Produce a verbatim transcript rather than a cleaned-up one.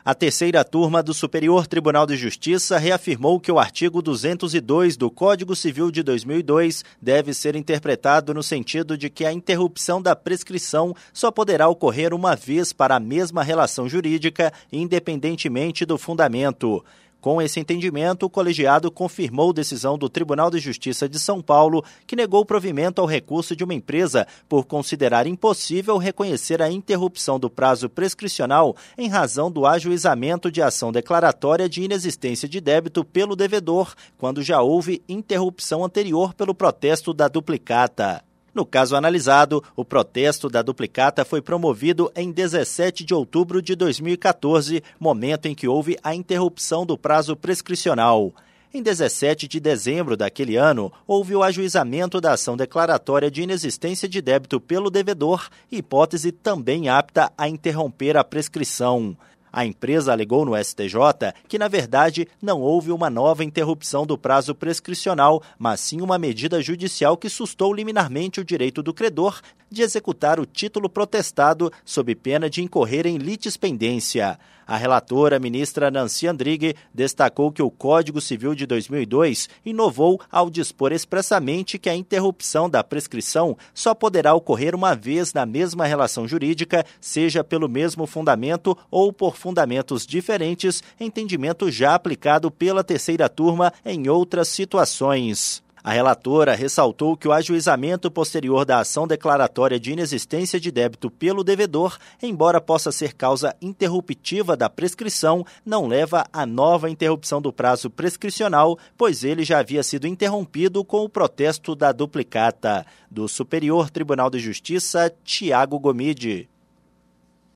A terceira turma do Superior Tribunal de Justiça reafirmou que o artigo duzentos e dois do Código Civil de dois mil e dois deve ser interpretado no sentido de que a interrupção da prescrição só poderá ocorrer uma vez para a mesma relação jurídica, independentemente do fundamento. Com esse entendimento, o colegiado confirmou decisão do Tribunal de Justiça de São Paulo, que negou provimento ao recurso de uma empresa por considerar impossível reconhecer a interrupção do prazo prescricional em razão do ajuizamento de ação declaratória de inexistência de débito pelo devedor, quando já houve interrupção anterior pelo protesto da duplicata. No caso analisado, o protesto da duplicata foi promovido em dezessete de outubro de dois mil e quatorze, momento em que houve a interrupção do prazo prescricional. Em dezessete de dezembro daquele ano, houve o ajuizamento da ação declaratória de inexistência de débito pelo devedor, hipótese também apta a interromper a prescrição. A empresa alegou no S T J que, na verdade, não houve uma nova interrupção do prazo prescricional, mas sim uma medida judicial que sustou liminarmente o direito do credor de executar o título protestado sob pena de incorrer em litispendência. A relatora, ministra Nancy Andrighi, destacou que o Código Civil de dois mil e dois inovou ao dispor expressamente que a interrupção da prescrição só poderá ocorrer uma vez na mesma relação jurídica, seja pelo mesmo fundamento ou por fundamentos diferentes, entendimento já aplicado pela terceira turma em outras situações. A relatora ressaltou que o ajuizamento posterior da ação declaratória de inexistência de débito pelo devedor, embora possa ser causa interruptiva da prescrição, não leva a nova interrupção do prazo prescricional, pois ele já havia sido interrompido com o protesto da duplicata. Do Superior Tribunal de Justiça, Tiago Gomide.